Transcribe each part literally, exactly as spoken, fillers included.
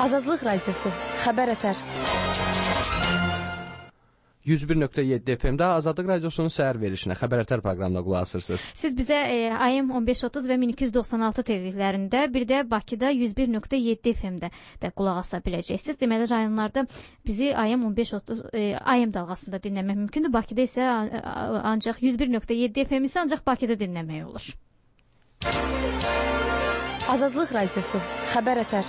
Azadlıq Radiosu, Xəbər Ətər. yüz bir nöqtə yeddi F M-də Azadlıq Radiosunun səhər verilişinə, Xəbər Ətər proqramına qulaq asırsınız. Siz bizə e, A M on beş otuz və min iki yüz doxsan altı tezliklərində, bir də Bakıda yüz bir nöqtə yeddi F M-də də qulaq asa biləcəksiniz. Deməli, rayonlarda bizi A M on beş otuz e, A M dalğasında dinləmək mümkündür. Bakıda isə ancaq yüz bir nöqtə yeddi F M isə ancaq Bakıda dinləmək olur. Azadlıq Radiosu, Xəbər Ətər.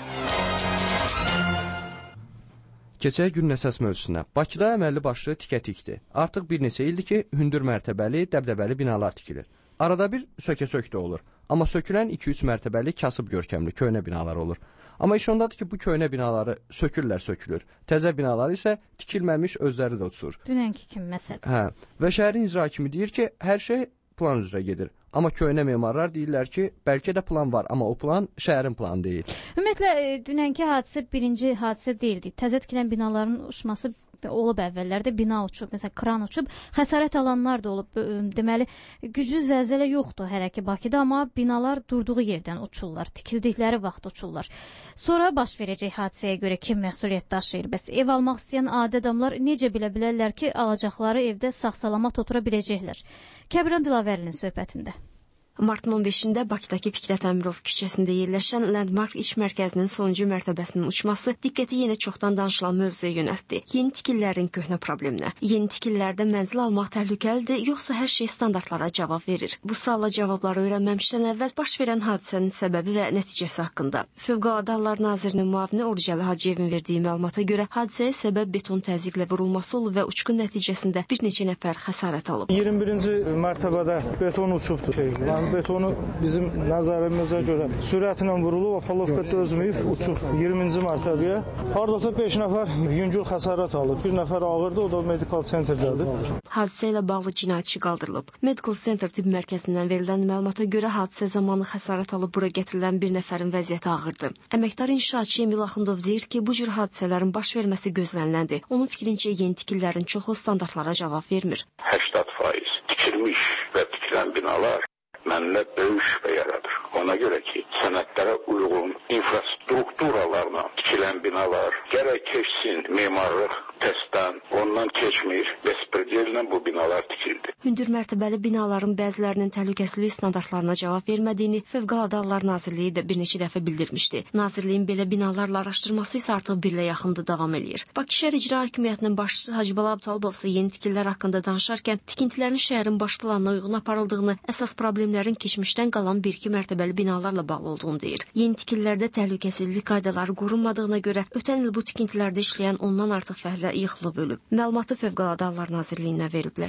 Keçək gün əsas mövzusunə. Bakıda əməlli başlı tikə-tikdir. Artıq bir neçə ildir ki, hündür mərtəbəli, dəbdəbəli binalar tikilir. Arada bir sökə-sök də olur. Amma sökülən iki üç mərtəbəli kasıb görkəmli köhnə binalar olur. Amma iş ondadır ki, bu köhnə binaları sökürlər sökülür. Təzə binalar isə tikilməmiş özləri də uçur. Dünənki kimi məsələ. Hə. Və şəhərin icra hakimi deyir ki, hər şey plan üzrə gedir. Amma köhnə memarlar deyirlər ki, bəlkə də plan var, amma o plan şəhərin planı deyil. Ümumiyyətlə, e, dünənki hadisə birinci hadisə deyildi. Təzə tikilən binaların uçması olub əvvəllərdə, bina uçub, məsələn, kran uçub, xəsarət alanlar da olub. Deməli, güclü zəlzələ yoxdur hələ ki Bakıda, amma binalar durduğu yerdən uçurlar, tikildikləri vaxt uçurlar. Sonra baş verəcək hadisəyə görə kim məsuliyyət daşıyır? Bəs ev almaq istəyən adi adamlar necə bilə bilərlər ki, alacaqları evdə sağ-salamat otura biləcəklər? Kəbran Dilavərlinin söhbətində. Martın on beşində Bakıdakı Fikrət Əmirov küçəsində yerləşən Landmark iş mərkəzinin sonuncu mərtəbəsinin uçması diqqəti yenə çoxdan danışılan mövzuya yönəltdi. Yeni tikililərin köhnə probleminə. Yeni tikililərdə mənzil almaq təhlükəlidir, yoxsa hər şey standartlara cavab verir? Bu sualla cavabları öyrənməmişdən əvvəl baş verən hadisənin səbəbi və nəticəsi haqqında. Fövqəladə Hallar Nazirinin müavini Orucalı Hacıyevin verdiyi məlumata görə hadisəyə səbəb beton təzyiqlə vurulması olub və uçqun nəticəsində bir neçə nəfər xəsarət alıb. iyirmi birinci mərtəbədə beton uçubdur. Şey, betonu bizim nəzərimizə görə sürətlə vurulub, apalovka dözməyib uçub iyirminci mərtəbəyə. Hardasa beş nəfər yüngül xəsarət alıb. Bir nəfər ağırdı, o da medikal centrdədir. Hadisə ilə bağlı cinayətçi qaldırılıb. Medical Center tibb mərkəzindən verilən məlumata görə hadisə zamanı xəsarət alıb bura gətirilən bir nəfərin vəziyyəti ağırdır. Əməkdar inşaatçı Emil Axundov deyir ki, bu cür hadisələrin baş verməsi gözləniləndir. Onun fikrincə yeni tikililərin çoxu standartlara cavab vermir. səksən faiz tikilmiş və tikilən binalar məndə böyük şübhə yaradır. Ona görə ki, sənədlərə uyğun infrastrukturalarla tikilən binalar gərək keçsin memarlıq testdən, ondan keçmir, bespredellə bu binalar tikildi. Hündür mərtəbəli binaların bəzilərinin təhlükəsizlik standartlarına cavab vermədiyini Fövqəladə Hallar Nazirliyi də bir neçə dəfə bildirmişdi. Nazirliyin belə binalarla araşdırması isə artıq bir ilə yaxındır davam eləyir. Bakı şəhər icra hakimiyyətinin başçısı Hacıbala Abtalibov isə yeni tikililər haqqında danışarkən tikintilərin şəhərin baş planına uyğun aparıldığını, əsas problemlərin keçmişdən qalan bir-iki mərtəbəli binalarla bağlı olduğunu deyir. Yeni tikililərdə təhlükəsizlik qaydaları qorunmadığına görə ötən il bu tikintilərdə işləyən ondan artıq fəhlə yıxılıb ölüb. Məlumatı Fövqəladə Hallar Nazirliyinə veriblər.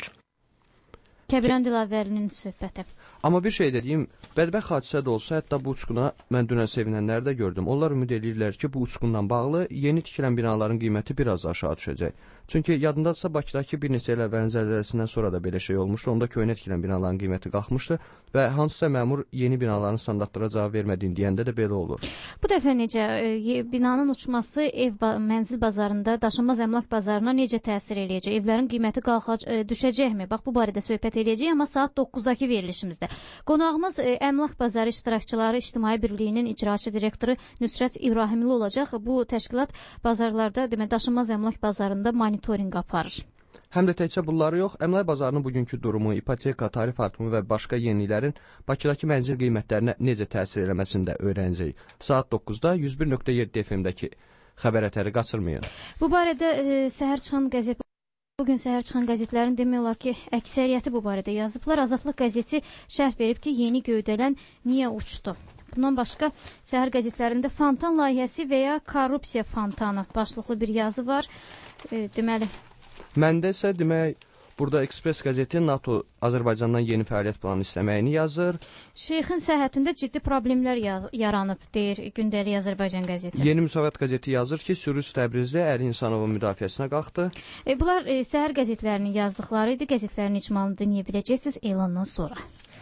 Kəbran Dilavərlinin söhbəti. Amma bir şey dediyim, bədbəxt hadisə də olsa, hətta bu uçquna mən dünən sevinənləri də gördüm. Onlar ümid edirlər ki, bu uçqundan bağlı yeni tikilən binaların qiyməti biraz aşağı düşəcək. Çünki yadındadırsa Bakıdakı bir neçə il əvvəlin zəlzələsindən sonra da belə şey olmuşdu. Onda köhnə tikilən binaların qiyməti qalxmışdı və hansısa məmur yeni binaların standartlara cavab vermədiyini deyəndə də belə olur. Bu dəfə necə e, binanın uçması ev mənzil bazarında, daşınmaz əmlak bazarına necə təsir eləyəcək? Evlərin qiyməti qalxac e, düşəcəkmi? Bax bu barədə söhbət eləyəcəyik, amma saat doqquzdakı verilişimizdə. Qonağımız e, Əmlak Bazarı İştirakçıları İctimai Birliyinin icraçı direktoru Nüsrət İbrahimli olacaq. Bu təşkilat bazarlarda, demək, daşınmaz əmlak bazarında monitorinq aparır. Həm də təkcə bunları yox, əmlak bazarının bugünkü durumu, ipoteka, tarif artımı və başqa yeniliklərin Bakıdakı mənzil qiymətlərinə necə təsir eləməsini də öyrənəcəyik. Saat doqquzda yüz bir nöqtə yeddi F M-dəki Xəbər Ətəri qaçırmayın. Bu barədə e, səhər çıxan qəzet Bugün səhər çıxan qəzetlərin demək olar ki, əksəriyyəti bu barədə yazıblar. Azadlıq qəzeti şərh verib ki, yeni göydələn niyə uçdu? Bundan başqa səhər qəzetlərində fontan layihəsi və ya korrupsiya fontanı başlıqlı bir yazı var. E, deməli. Məndə isə demək, burada Ekspres qəzeti NATO Azərbaycandan yeni fəaliyyət planı istəməyini yazır. Şeyxin səhhətində ciddi problemlər yaz yaranıb, deyir Gündəlik Azərbaycan qəzeti. Yeni Müsavat qəzeti yazır ki, Sürüs Təbrizdə Əli İnsanovun müdafiəsinə qalxdı. E, bunlar e, səhər qəzetlərinin yazdıqları idi. Qəzetlərin icmalını dinləyə biləcəksiniz elandan sonra.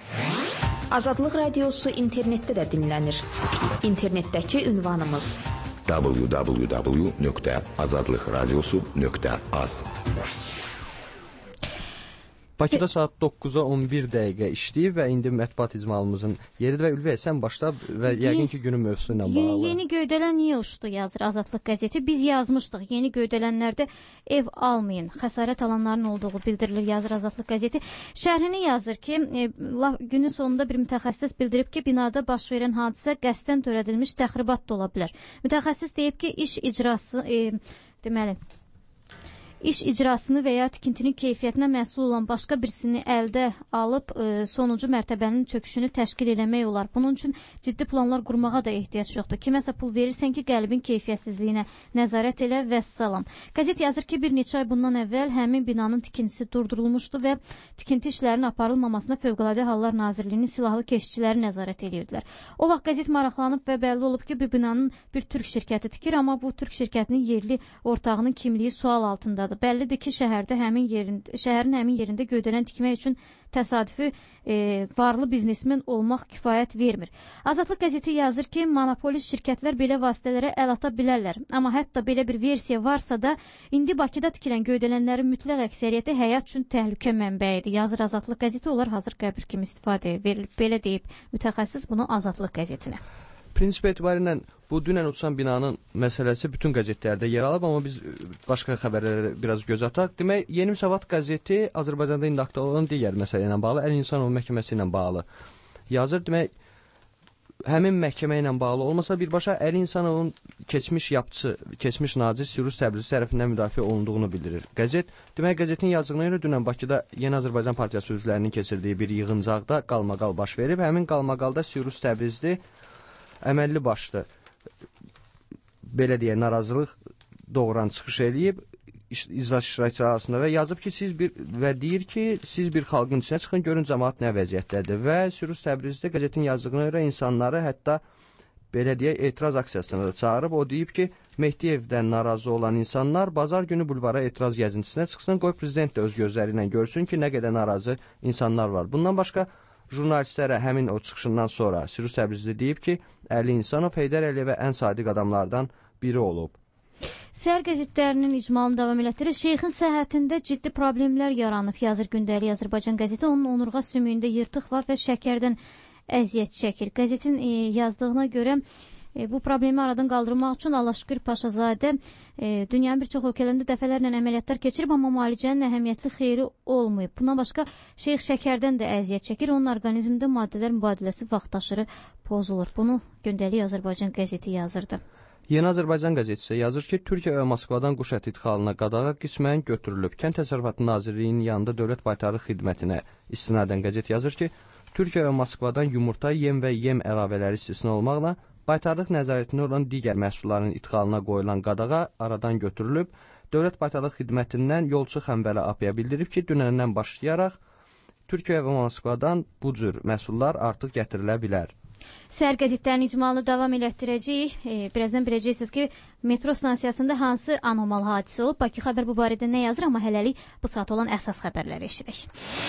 Azadlıq Radiosu internetdə də dinlənir. İnternetdəki ünvanımız w w w nöqtə azadlıqradiosu nöqtə az. Bakıda saat doqquza on bir dəqiqə işləyir və indi mətbuat icmalımızın yeridir və Ülviyə sən başla və yəqin ki günün mövzusu ilə bağlı. Yeni Göydələn niyə uçdu yazır Azadlıq qəzeti. Biz yazmışdıq. Yeni Göydələnlərdə ev almayın. Xəsarət alanların olduğu bildirilir yazır Azadlıq qəzeti. Şərhini yazır ki, e, günün sonunda bir mütəxəssis bildirib ki, binada baş verən hadisə qəsdən törədilmiş təxribat da ola bilər. Mütəxəssis deyib ki, iş icrası e, deməli İş icrasını və ya tikintinin keyfiyyətinə məsul olan başqa birisini əldə alıb e, sonuncu mərtəbənin çöküşünü təşkil eləmək olar. Bunun üçün ciddi planlar qurmağa da ehtiyac yoxdur. Kiməsə pul verirsən ki, qəlbin keyfiyyətsizliyinə nəzarət elə və salam. Qəzet yazır ki, bir neçə ay bundan əvvəl həmin binanın tikintisi durdurulmuşdu və tikinti işlərinin aparılmamasına Fövqəladə Hallar Nazirliyinin silahlı keşikçiləri nəzarət edirdilər. O vaxt qəzet maraqlanıb və bəlli olub ki, bu binanın bir türk şirkəti tikir, amma bu türk şirkətinin yerli ortağının kimliyi sual altındadır. Bəllidir ki, şəhərdə həmin yerində, şəhərin həmin yerində göydələn tikmək üçün təsadüfi e, varlı biznesmen olmaq kifayət vermir. Azadlıq qəzeti yazır ki, monopolist şirkətlər belə vasitələrə əl ata bilərlər. Amma hətta belə bir versiya varsa da, indi Bakıda tikilən göydələnlərin mütləq əksəriyyəti həyat üçün təhlükə mənbəyidir. Yazır Azadlıq qəzeti, onlar hazır qəbir kimi istifadəyə verilib. Belə deyib mütəxəssis bunu Azadlıq qəzetinə. Prinsip etibarilə bu dünən uçan binanın məsələsi bütün qəzetlərdə yer alıb, amma biz başqa xəbərlərə biraz göz ataq. Demək, Yeni Müsavat qəzeti Azərbaycanda indi aktual olan digər məsələ ilə bağlı, Əli İnsanov məhkəməsi ilə bağlı yazır. Demək, həmin məhkəmə ilə bağlı olmasa birbaşa Əli İnsanovun keçmiş yapçı, keçmiş nazir Sirus Təbrizi tərəfindən müdafiə olunduğunu bildirir qəzet. Demək, qəzetin yazdığına görə dünən Bakıda Yeni Azərbaycan Partiyası üzvlərinin keçirdiyi bir yığıncaqda qalmaqal baş verib. Həmin qalmaqalda Sirus Təbrizi əməlli başlı belə deyə narazılıq doğuran çıxış eləyib icraçı iştirakçılar arasında və yazıb ki, siz bir və deyir ki, siz bir xalqın içinə çıxın, görün cəmaət nə vəziyyətdədir və Sirus Təbrizdə qəzetin yazdığına görə insanları hətta belə deyə etiraz aksiyasına da çağırıb. O deyib ki, Mehdiyevdən narazı olan insanlar bazar günü bulvara etiraz gəzintisinə çıxsın, qoy prezident də öz gözləri ilə görsün ki, nə qədər narazı insanlar var. Bundan başqa jurnalistlərə həmin o çıxışından sonra Sirus Təbrizli deyib ki, Əli İnsanov Heydər Əliyevə ən sadiq adamlardan biri olub. Səhər qəzetlərinin icmalını davam elətdirir. Şeyxin səhhətində ciddi problemlər yaranıb, yazır Gündəlik Azərbaycan qəzeti. Onun onurğa sümüyündə yırtıq var və şəkərdən əziyyət çəkir. Qəzetin e, yazdığına görə e, bu problemi aradan qaldırmaq üçün Alaşqır Paşazadə e, dünyanın bir çox ölkələrində dəfələrlə əməliyyatlar keçirib, amma müalicənin əhəmiyyətli xeyri olmayıb. Bundan başqa Şeyx şəkərdən də əziyyət çəkir. Onun orqanizmində maddələr mübadiləsi vaxtaşırı pozulur. Bunu Gündəlik Azərbaycan qəzeti yazırdı. Yeni Azərbaycan qəzetçisi yazır ki, Türkiyə və Moskvadan quş əti idxalına qadağa qismən götürülüb. Kənd Təsərrüfatı Nazirliyinin yanında Dövlət Baytarlıq Xidmətinə istinadən qəzet yazır ki, Türkiyə və Moskvadan yumurta, yem və yem əlavələri istisna olmaqla baytarlıq nəzarətində olan digər məhsulların idxalına qoyulan qadağa aradan götürülüb. Dövlət Baytarlıq Xidmətindən Yolçu Xəmbəli A P-yə bildirib ki, dünəndən başlayaraq Türkiyə və Moskvadan bu cür məhsullar artıq gətirilə bilər. Səhər qəzetlərinin icmalını davam elətdirəcəyik. E, birazdan biləcəksiniz ki, metro stansiyasında hansı anomal hadisə olub. Bakı xəbər bu barədə nə yazır, amma hələlik bu saat olan əsas xəbərləri eşidək.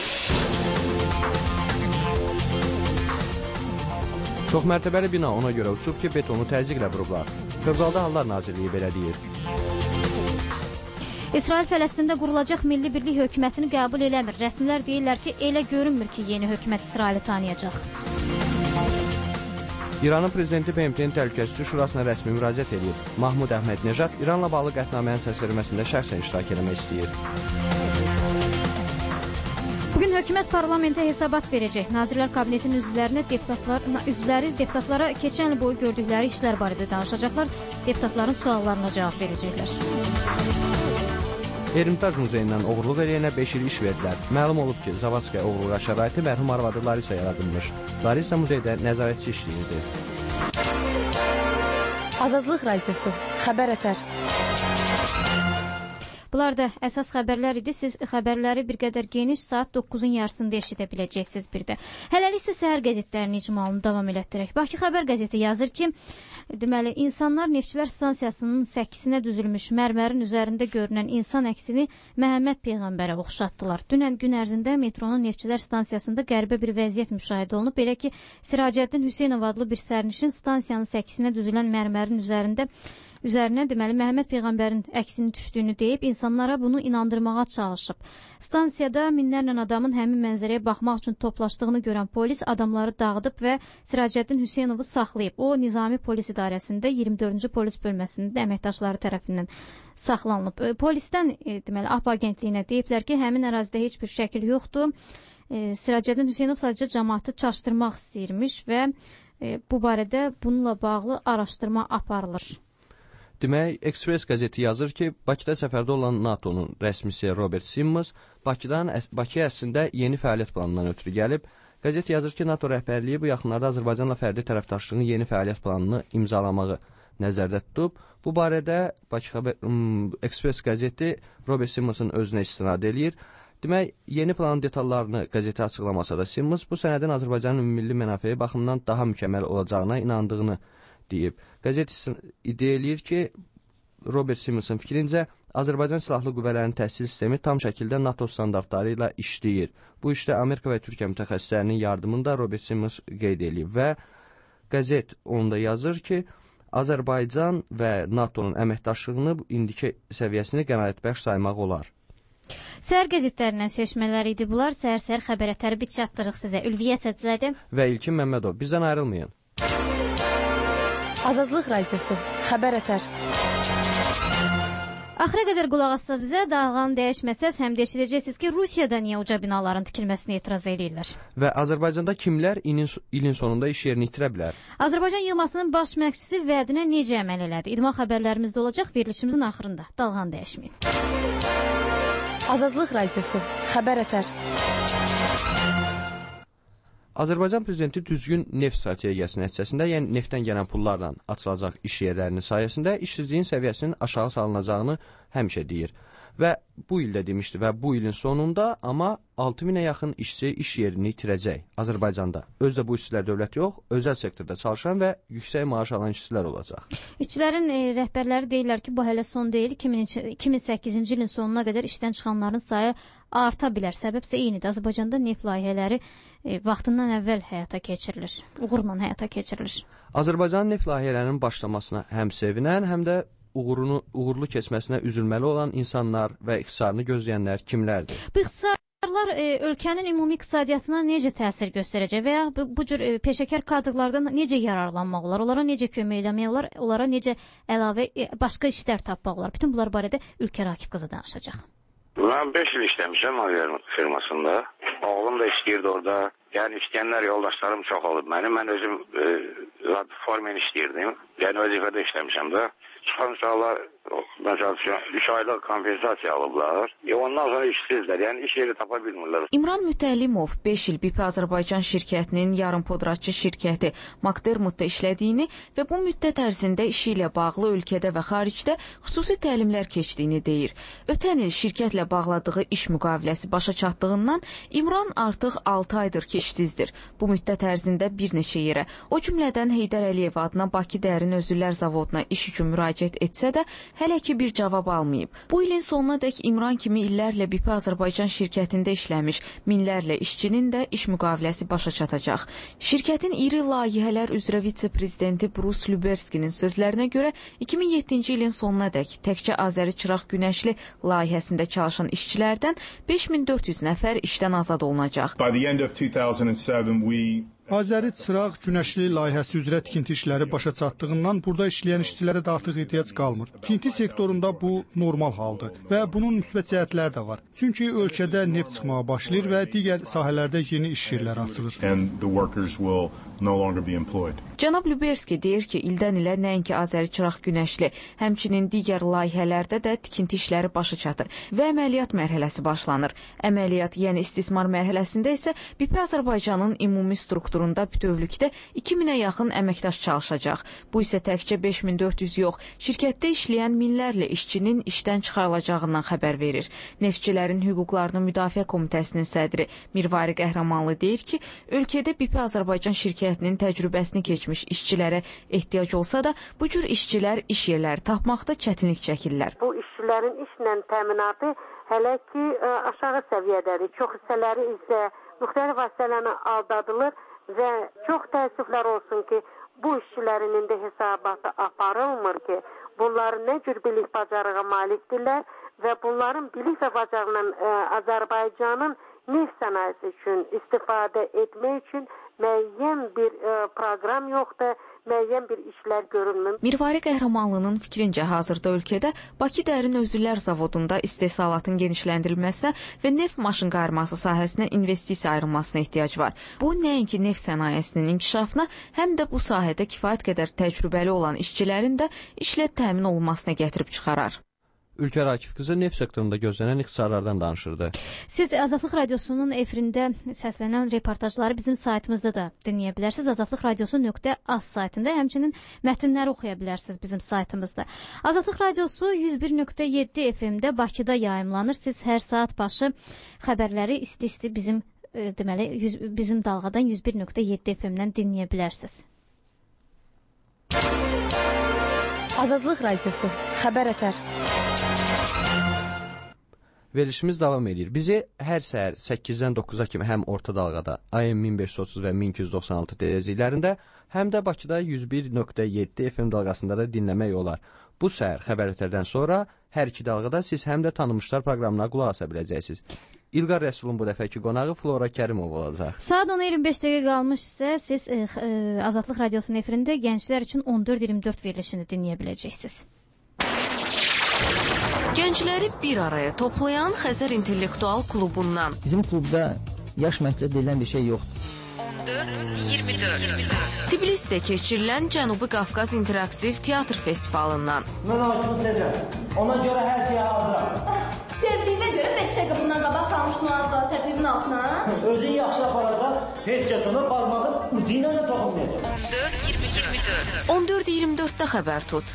Çox mərtəbəli bina ona görə uçub ki, betonu təzyiqlə vurublar. Fövqəladə Hallar Nazirliyi belə deyir. İsrail Fələstində qurulacaq Milli Birlik hökumətini qəbul eləmir. Rəsmilər deyirlər ki, elə görünmür ki, yeni hökumət İsraili tanıyacaq. İranın prezidenti B M T-nin Təhlükəsizlik Şurasına rəsmi müraciət edib. Mahmud Əhmədnejad İranla bağlı qətnamənin səsverməsində şəxsən iştirak etmək istəyir. Bugün hökumət parlamentə hesabat verəcək. Nazirlər Kabinetinin üzvlərinə deputatlar, üzvləri deputatlara keçən il boyu gördükləri işlər barədə danışacaqlar. Deputatların suallarına cavab verəcəklər. Ermitaj muzeyindən oğurluq eləyənə beş il iş verdilər. Məlum olub ki, Zavatskaya oğurluğa şəraiti mərhum arvadı Larisa yaradılmış. Larisa muzeydə nəzarətçi işləyirdi. Azadlıq Radiosu, Xəbər Ətər. Bunlar da əsas xəbərlər idi. Siz xəbərləri bir qədər geniş saat doqquzun yarısında eşidə biləcəksiniz bir də. Hələlik isə səhər qəzetlərinin icmalını davam elətdirək. Bakı xəbər qəzeti yazır ki, deməli, insanlar Neftçilər stansiyasının səkisinə düzülmüş mərmərin üzərində görünən insan əksini Məhəmməd Peyğəmbərə oxşatdılar. Dünən gün ərzində metronun Neftçilər stansiyasında qəribə bir vəziyyət müşahidə olunub. Belə ki, Siracəddin Hüseynov adlı bir sərnişin stansiyanın səkisinə düzülən mərmərin üzərində üzərinə deməli Məhəmməd peyğəmbərin əksinin düşdüyünü deyib insanlara bunu inandırmağa çalışıb. Stansiyada minlərlə adamın həmin mənzərəyə baxmaq üçün toplaşdığını görən polis adamları dağıdıb və Siracəddin Hüseynovu saxlayıb. O Nizami Polis İdarəsində iyirmi dördüncü polis bölməsində əməkdaşları tərəfindən saxlanılıb. Polisdən e, deməli A P agentliyinə deyiblər ki, həmin ərazidə heç bir şəkil yoxdur. E, Siracəddin Hüseynov sadəcə cəmaatı çaşdırmaq istəyirmiş və e, bu barədə bununla bağlı araşdırma aparılır. Demək, Express qəzeti yazır ki, Bakıda səfərdə olan NATO'nun rəsmisi Robert Simmons Bakıdan Bakı əslində yeni fəaliyyət planından ötürü gəlib. Qəzet yazır ki, NATO rəhbərliyi bu yaxınlarda Azərbaycanla fərdi tərəfdaşlığın yeni fəaliyyət planını imzalamağı nəzərdə tutub. Bu barədə Bakı xəbər Express qəzeti Robert Simmons'ın özünə istinad eləyir. Demək, yeni planın detallarını qəzetə açıqlamasa da Simmons bu sənədin Azərbaycanın milli mənafeyi baxımından daha mükəmməl olacağına inandığını deyib. Qəzet iddia eləyir ki, Robert Simmons'ın fikrincə Azərbaycan Silahlı Qüvvələrinin təhsil sistemi tam şəkildə NATO standartları ilə işləyir. Bu işdə Amerika və Türkiyə mütəxəssislərinin yardımını da Robert Simmons qeyd edib və qəzet onda yazır ki, Azərbaycan və NATO'nun əməkdaşlığını indiki səviyyəsini qənaətbəxş saymaq olar. Səhər qəzetlərindən seçmələr idi bunlar. Səhər-səhər xəbər ətəri bit çatdırıq sizə. Ülviyə Sədzadə və İlkin Məmmədov. Bizdən ayrılmayın. Azadlıq Radiosu, xəbər ətər. Axıra qədər qulaq assaz bizə, dağılan dəyişməsəz həm də eşidəcəksiniz ki, Rusiyada niyə uca binaların tikilməsini etiraz edirlər. Və Azərbaycanda kimlər ilin, ilin sonunda iş yerini itirə bilər? Azərbaycan yığmasının baş məşqçisi vədinə necə əməl elədi? İdman xəbərlərimizdə olacaq verilişimizin axırında. Dalğan dəyişməyin. Azadlıq Radiosu, xəbər ətər. Azərbaycan prezidenti düzgün neft strategiyası nəticəsində, yəni neftdən gələn pullarla açılacaq iş yerlərinin sayəsində işsizliyin səviyyəsinin aşağı salınacağını həmişə deyir. Və bu ildə demişdi və bu ilin sonunda amma altı minə yaxın işçi iş yerini itirəcək Azərbaycanda. Özdə bu işçilər dövlət yox, özəl sektorda çalışan və yüksək maaş alan işçilər olacaq. İşçilərin e, rəhbərləri deyirlər ki, bu hələ son deyil. iki min səkkizinci ilin sonuna qədər işdən çıxanların sayı arta bilər. Səbəb isə eynidir. Azərbaycanda neft layihələri e, vaxtından əvvəl həyata keçirilir. Uğurla həyata keçirilir. Azərbaycanın neft layihələrinin başlamasına həm sevinən, həm də uğurunu, uğurlu keçməsinə üzülməli olan insanlar və ixtisarını gözləyənlər kimlərdir? Bu ixtisarlar e, ölkənin ümumi iqtisadiyyatına necə təsir göstərəcək və ya bu, bu cür e, peşəkar kadrlardan necə yararlanmaq olar, onlara necə kömək eləmək olar, onlara necə əlavə e, başqa işlər tapmaq olar? Bütün bunlar barədə Ülkər Akif qızı danışacaq. Ben beş yıl işlemişim o firmasında. Oğlum da işləyirdi orada. Yani işleyenler yoldaşlarım çok oldu benim. Ben özüm e, formen işləyirdim. Yani vəzifədə işlemişim de. Çıxan uşaqlar mesela üç aylıq kompensasiya alıblar. E ondan sonra işsizlər. Yəni iş yeri tapa bilmirlər. İmran Mütəllimov beş il B P Azərbaycan şirkətinin yarımpodratçı şirkəti Makdermutda işlədiyini və bu müddət ərzində işi ilə bağlı ölkədə və xaricdə xüsusi təlimlər keçdiyini deyir. Ötən il şirkətlə bağladığı iş müqaviləsi başa çatdığından İmran artıq altı aydır ki işsizdir. Bu müddət ərzində bir neçə yerə, o cümlədən Heydər Əliyev adına Bakı Dərin Özüllər Zavoduna iş üçün müraciət etsə də hələ ki bir cavab almayıb. Bu ilin sonuna dək İmran kimi illərlə B P Azərbaycan şirkətində işləmiş minlərlə işçinin də iş müqaviləsi başa çatacaq. Şirkətin iri layihələr üzrə vitse-prezidenti Bruce Lüberskinin sözlərinə görə iki min yeddinci ilin sonuna dək təkcə Azəri Çıraq Günəşli layihəsində çalışan işçilərdən beş min dörd yüz nəfər işdən azad olunacaq. By the end of two thousand seven we Azəri Çıraq Günəşli layihəsi üzrə tikinti işləri başa çatdığından burada işləyən işçilərə də artıq ehtiyac qalmır. Tikinti sektorunda bu normal haldır və bunun müsbət cəhətləri də var. Çünki ölkədə neft çıxmağa başlayır və digər sahələrdə yeni iş yerləri açılır. no longer be employed. Cənab Lüberski deyir ki, ildən ilə nəinki Azəri Çıraq Günəşli, həmçinin digər layihələrdə də tikinti işləri başa çatır və əməliyyat mərhələsi başlanır. Əməliyyat, yəni istismar mərhələsində isə B P Azərbaycanın ümumi strukturunda bütövlükdə iki minə yaxın əməkdaş çalışacaq. Bu isə təkcə beş min dörd yüz yox, şirkətdə işləyən minlərlə işçinin işdən çıxarılacağından xəbər verir. Neftçilərin hüquqlarını müdafiə komitəsinin sədri Mirvari Qəhrəmanlı deyir ki, ölkədə B P Azərbaycan şirkətinin təcrübəsini keçmiş işçilərə ehtiyac olsa da, bu cür işçilər iş yerləri tapmaqda çətinlik çəkirlər. Bu işçilərin işlə təminatı hələ ki aşağı səviyyədədir. Çox hissələri isə müxtəlif vasitələrlə aldadılır və çox təəssüflər olsun ki, bu işçilərin indi hesabatı aparılmır ki, bunların nə cür bilik bacarığa malikdirlər və bunların bilik və bacarığının e, Azərbaycanın neft sənayesi üçün istifadə etmək üçün müəyyən bir e, proqram yoxdur, müəyyən bir işlər görünmür. Mirvari Qəhrəmanlının fikrincə hazırda ölkədə Bakı Dərin Özüllər Zavodunda istehsalatın genişləndirilməsinə və neft maşın qayırması sahəsinə investisiya ayrılmasına ehtiyac var. Bu nəinki neft sənayesinin inkişafına, həm də bu sahədə kifayət qədər təcrübəli olan işçilərin də işlə təmin olunmasına gətirib çıxarar. Ülkər Akif qızı neft sektorunda gözlənən ixtisarlardan danışırdı. Siz Azadlıq Radiosunun efirində səslənən reportajları bizim saytımızda da dinləyə bilərsiniz. azadlıq radiosu nöqtə az saytında, həmçinin mətnləri oxuya bilərsiniz bizim saytımızda. Azadlıq Radiosu yüz bir nöqtə yeddi F M-də Bakıda yayımlanır. Siz hər saat başı xəbərləri isti-isti bizim e, deməli yüz, bizim dalğadan yüz bir nöqtə yeddi F M-dən dinləyə bilərsiniz. Azadlıq Radiosu xəbər ətər. Verilişimiz davam edir. Bizi hər səhər səkkizdən doqquza kimi həm orta dalğada A M min beş yüz otuz və min iki yüz doxsan altı tezliklərində, həm də Bakıda yüz bir nöqtə yeddi F M dalğasında da dinləmək olar. Bu səhər xəbər ətərdən sonra hər iki dalğada siz həm də tanınmışlar proqramına qulaq asa biləcəksiniz. İlqar Rəsulun bu dəfəki qonağı Flora Kərimov olacaq. Saat ona iyirmi beş dəqiqə qalmış isə siz e, e, Azadlıq Radiosunun efirində gənclər üçün on dörd iyirmi dörd verilişini dinləyə biləcəksiniz. Gəncləri bir araya toplayan Xəzər İntellektual Klubundan. Bizim klubda yaş məhdud edilən bir şey yoxdur. on dörd iyirmi dörd. Tbilisdə keçirilən Cənubi Qafqaz İnteraktiv Teatr Festivalından. Mən aşkım Sezer. Ona görə hər şeyə hazıram. Sevdiyimə görə beş dəqiqə bundan qabaq qalmış Muazza təpimin altına. Özün yaxşı aparacaq, heç kəs ona parmağı ucu ilə də toxunmayacaq. on dörd iyirmi dörd. on dörd iyirmi dörddə xəbər tut.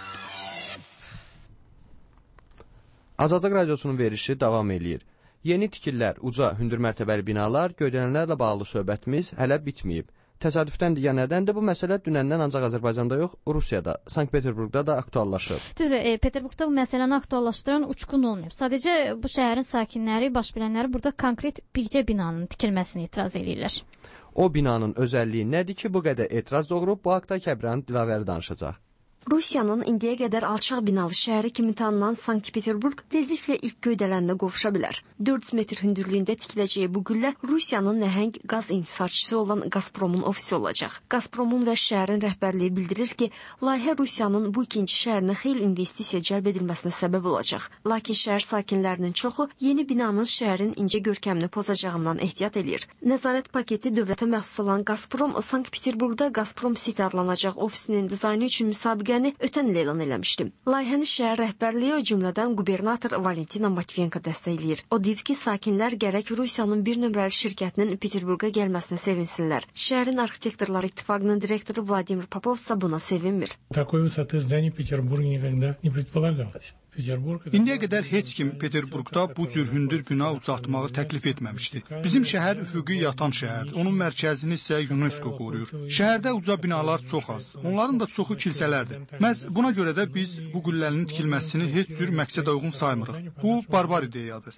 Azadlıq Radiosunun verilişi davam eləyir. Yeni tikillər, uca, hündür mərtəbəli binalar, göydələnlərlə bağlı söhbətimiz hələ bitməyib. Təsadüfdən digər nədəndir bu məsələ dünəndən ancaq Azərbaycanda yox, Rusiyada, Sankt-Peterburqda da aktuallaşıb. Düzdür, e, Peterburqda bu məsələni aktuallaşdıran uçqun olmayıb. Sadəcə bu şəhərin sakinləri, baş bilənləri burada konkret bircə binanın tikilməsini etiraz edirlər. O binanın özəlliyi nədir ki, bu qədər etiraz doğurub? Bu haqda Kəbran Dilavəri danışacaq. Rusiyanın indiyə qədər alçaq binalı şəhəri kimi tanınan Sankt-Peterburq tezliklə ilk göydələndə qovuşa bilər. dörd yüz metr hündürlüyündə tikiləcəyi bu güllə Rusiyanın nəhəng qaz intisarçısı olan Gazpromun ofisi olacaq. Gazpromun və şəhərin rəhbərliyi bildirir ki, layihə Rusiyanın bu ikinci şəhərinə xeyli investisiya cəlb edilməsinə səbəb olacaq. Lakin şəhər sakinlərinin çoxu yeni binanın şəhərin incə görkəmini pozacağından ehtiyat edir. Nəzarət paketi dövlətə məxsus olan Gazprom Sankt-Peterburqda Gazprom City adlanacaq ofisinin dizaynı üçün müsabiqə ötən il elan eləmişdi. Layihəni şəhər rəhbərliyi o cümlədən qubernator Valentina Matviyenko dəstəkləyir. O deyib ki, sakinlər gərək Rusiyanın bir nömrəli şirkətinin Peterburqa gəlməsinə sevinsinlər. Şəhərin arxitektorlar İttifaqının direktoru Vladimir Popov ise buna sevinmir. Такой высоты зданий Петербург никогда не предполагалось. İndiyə qədər heç kim Peterburqda bu cür hündür bina ucaltmağı təklif etməmişdi. Bizim şəhər üfüqi yatan şəhərdir. Onun mərkəzini isə UNESCO qoruyur. Şəhərdə uca binalar çox az. Onların da çoxu kilsələrdir. Məhz buna görə də biz bu qüllənin tikilməsini heç cür məqsədə uyğun saymırıq. Bu barbar ideyadır.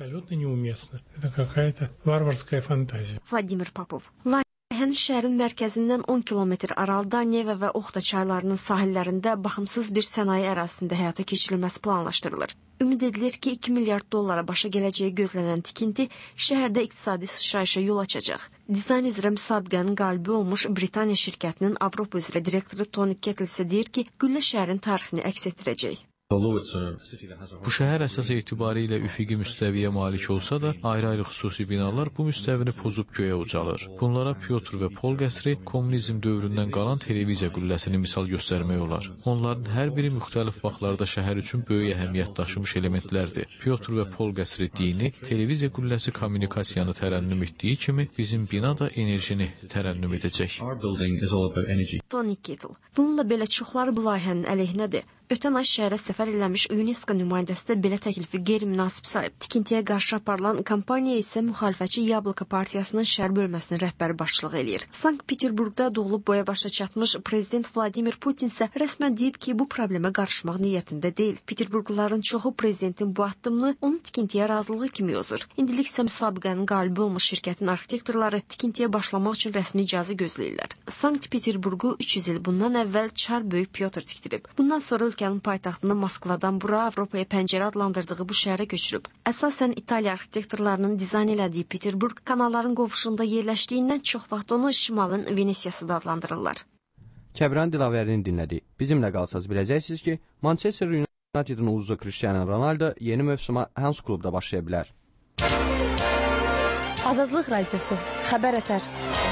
Vladimir Popov. Layihənin şəhərin mərkəzindən on kilometr aralıda Neva və Oxta çaylarının sahillərində baxımsız bir sənaye ərazisində həyata keçirilməsi planlaşdırılır. Ümid edilir ki, iki milyard dollara başa gələcəyi gözlənən tikinti şəhərdə iqtisadi sıçrayışa yol açacaq. Dizayn üzrə müsabiqənin qalibi olmuş Britaniya şirkətinin Avropa üzrə direktoru Tony Kettle isə deyir ki, güllə şəhərin tarixini əks etdirəcək. Bu şəhər əsas etibarilə üfüqi müstəviyə malik olsa da, ayrı-ayrı xüsusi binalar bu müstəvini pozub göyə ucalır. Bunlara Pyotr və Pol qəsri, kommunizm dövründən qalan televiziya qülləsini misal göstərmək olar. Onların hər biri müxtəlif vaxtlarda şəhər üçün böyük əhəmiyyət daşımış elementlərdir. Pyotr və Pol qəsri dini, televiziya qülləsi kommunikasiyanı tərənnüm etdiyi kimi, bizim bina da enerjini tərənnüm edəcək. Tony Kettle. Bununla belə çoxları bu layihənin əleyhinədir. Ötən ay şəhərə səfər eləmiş UNESCO nümayəndəsi də belə təklifi qeyri-münasib sayıb. Tikintiyə qarşı aparılan kampaniya isə müxalifətçi Yabloko partiyasının şəhər bölməsinin rəhbəri başçılıq eləyir. Sankt-Peterburqda doğulub boya başa çatmış prezident Vladimir Putin isə rəsmən deyib ki, bu problemə qarışmaq niyyətində deyil. Peterburqluların çoxu prezidentin bu addımını onun tikintiyə razılığı kimi yozur. İndilik isə müsabiqənin qalibi olmuş şirkətin arxitektorları tikintiyə başlamaq üçün rəsmi icazə gözləyirlər. Sankt-Peterburqu üç yüz il bundan əvvəl Çar Böyük Pyotr tikdirib. Bundan sonra ölkənin paytaxtını Moskvadan bura Avropaya pəncərə adlandırdığı bu şəhərə köçürüb. Əsasən İtaliya arxitektorlarının dizayn elədiyi Peterburg kanalların qovuşunda yerləşdiyindən çox vaxt onu şimalın Venesiyası da adlandırırlar. Kəbran Dilavərini dinlədik. Bizimlə qalsaz biləcəksiniz ki, Manchester United'ın ulduzlu Cristiano Ronaldo yeni mövsümə hansı klubda başlaya bilər? Azadlıq Radiosu, Xəbər Ətər.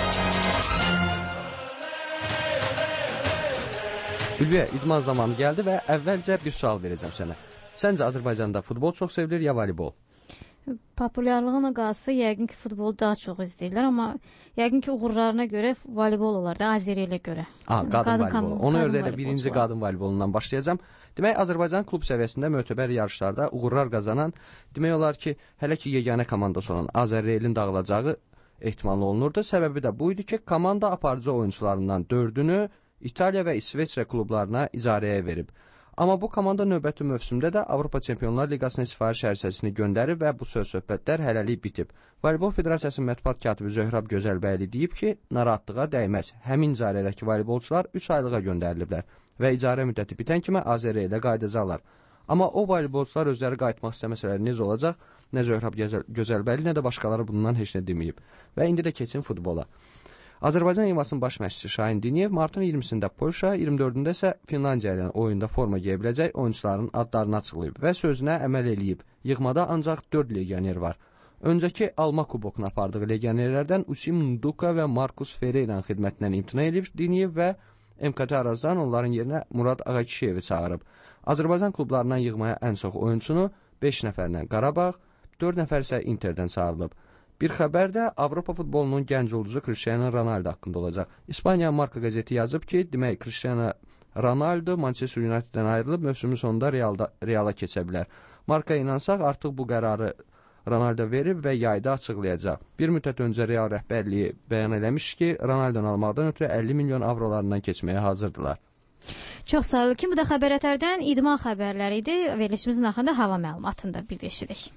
Ülviyə, idman zamanı gəldi və əvvəlcə bir sual verəcəm sənə. Səncə Azərbaycanda futbol çox sevilir ya voleybol? Populyarlığına qalsa yəqin ki, futbolu daha çox izləyirlər, amma yəqin ki, uğurlarına görə voleybol olar da, Azeri ilə görə. Aa, qadın voleybolu. Ona görə də birinci qadın voleybolundan başlayacağım. Demək, Azərbaycan klub səviyyəsində mötəbər yarışlarda uğurlar qazanan, demək olar ki, hələ ki, yeganə komandası olan Azərreylin dağılacağı ehtimal olunurdu. Səbəbi də bu idi ki, komanda aparıcı oyuncularından dördünü İtaliya və İsveçrə klublarına icarəyə verib. Amma bu komanda növbəti mövsümdə də Avropa Çempionlar Liqasına sifariş ərizəsini göndərib və bu söz-söhbətlər hələlik bitib. Voleybol Federasiyasının mətbuat katibi Zöhrəb Gözəlbəyli deyib ki, narahatlığa dəyməz. Həmin icarədəki voleybolçular üç aylığa göndəriliblər və icarə müddəti bitən kimi Azərrey ilə qayıdacaqlar. Amma o voleybolçular özləri qayıtmaq istəməsələr necə olacaq? Nə Zöhrəb Gözəlbəyli, nə də başqaları bundan heç nə deməyib. Və indi də keçin futbola. Azərbaycan İMAS-ın baş məşqçisi Şahin Diniyev martın iyirmisində Polşa, iyirmi dördündə isə Finlandiya ilə oyunda forma giyə biləcək oyuncuların adlarını açıqlayıb və sözünə əməl eləyib. Yığmada ancaq dörd legioner var. Öncəki Alma kubokunu apardığı legionerlərdən Usim Nduka və Markus Ferreira'nın xidmətindən imtina edib Diniyev və M K T Arazdan onların yerinə Murad Ağakişiyevi çağırıb. Azərbaycan klublarından yığmaya ən çox oyunçunu beş nəfərlə Qarabağ, dörd nəfər isə Interdən çağırılıb. Bir xəbər də Avropa futbolunun gənc ulduzu Cristiano Ronaldo haqqında olacaq. İspaniya Marca qəzeti yazıb ki, demək Cristiano Ronaldo Manchester United'dən ayrılıb mövsümün sonunda Realda, Reala keçə bilər. Marca inansaq artıq bu qərarı Ronaldo verib və yayda açıqlayacaq. Bir müddət öncə Real rəhbərliyi bəyan eləmiş ki, Ronaldo'nu almaqdan ötürü əlli milyon avrolarından keçməyə hazırdılar. Çox sağ olun ki, bu da Xəbər Ətərdən idman xəbərləri idi. Verilişimizin axırında hava məlumatını da bir deşirik.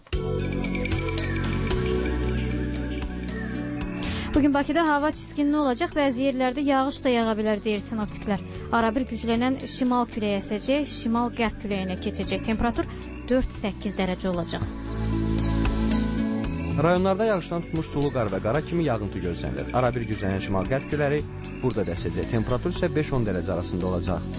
Bugün Bakıda hava çiskinli olacaq, bəzi yerlərdə yağış da yağa bilər deyir sinoptiklər. Arabir güclənən şimal küləyə əsəcək, şimal-qərb küləyinə keçəcək. Temperatur dörd səkkiz dərəcə olacaq. Rayonlarda yağışdan tutmuş sulu qar və qara kimi yağıntı gözlənilir. Arabir güclənən şimal-qərb külələri burada da əsəcək. Temperatur isə beş on dərəcə arasında olacaq.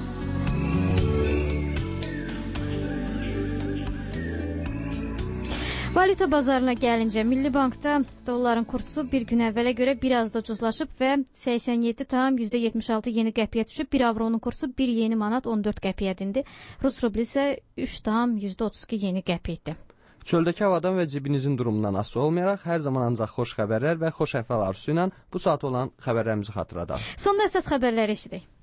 Valyuta bazarına gəlincə, Milli Bankda dolların kursu bir gün əvvələ görə biraz da ucuzlaşıb və səksən yeddi tam yetmiş altı yeni qəpiyə düşüb. Bir avronun kursu bir yeni manat on dörd qəpiyədir. Rus rubli isə üç tam otuz iki yeni qəpiyədir. Çöldəki havadan və cibinizin durumundan asılı olmayaraq hər zaman ancaq xoş xəbərlər və xoş əhval arzusu ilə bu saat olan xəbərlərimizi xatırladaq. Sonda əsas xəbərləri eşidək.